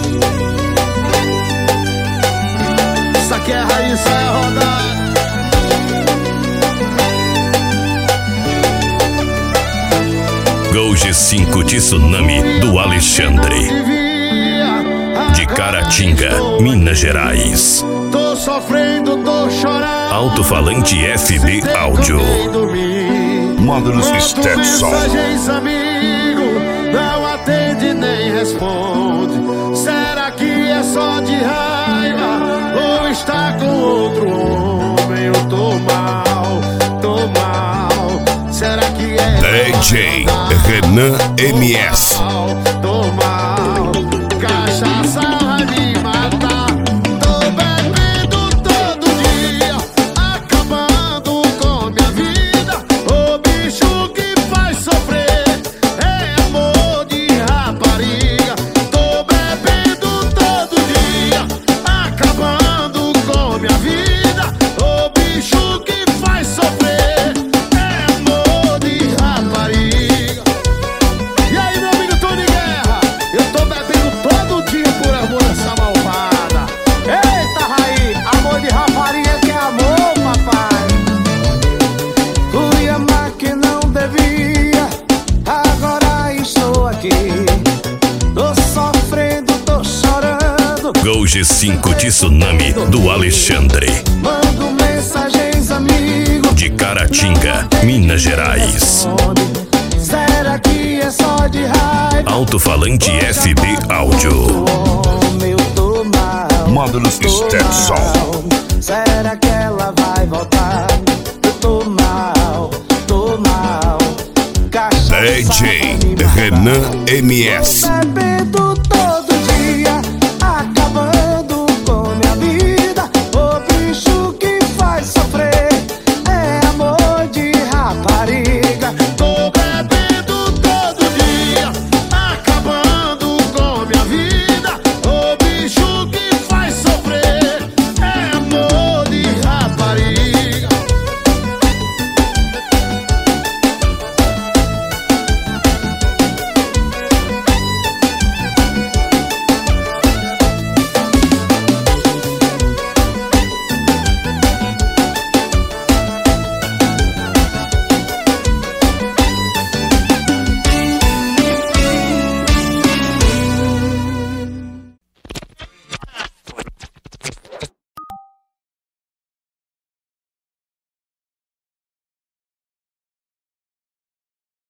Isso aqui é raiz, é rodada. Gol G5 Tsunami do Alexandre, de Caratinga, Minas Gerais. Tô sofrendo, tô chorando. Alto-falante FB Áudio. Módulos Stetson. Mensagens, amigo, não atende nem responde. Será que é só de raiva ou está com outro homem? Eu tô mal, tô mal. Será que é DJ Renan MS. Tô mal, cachaça vai me matar. Tô bebendo todo dia, acabando com minha vida. O bicho que faz sofrer é amor de rapariga. Tô bebendo todo dia, acabando com minha vida. O bicho que faz sofrer é amor de rapariga. E aí, meu amigo Tony Guerra, eu tô bebendo todo dia por amor dessa malvada. Eita, Raí, amor de rapariga que é amor, papai. Fui amar que não devia, agora estou aqui. Tô sofrendo, tô chorando. Gol G5 Tsunami do Alexandre, Mando mensagens, amigo, de Caratinga, Minas Gerais. será que é só de raiva? Alto-falante FB Áudio. Homem, eu tô mal, Módulos tô Stetson. mal. Será que ela vai voltar? Eu tô mal, tô mal. Cachaça DJ vai me matar. Renan MS. Bebendo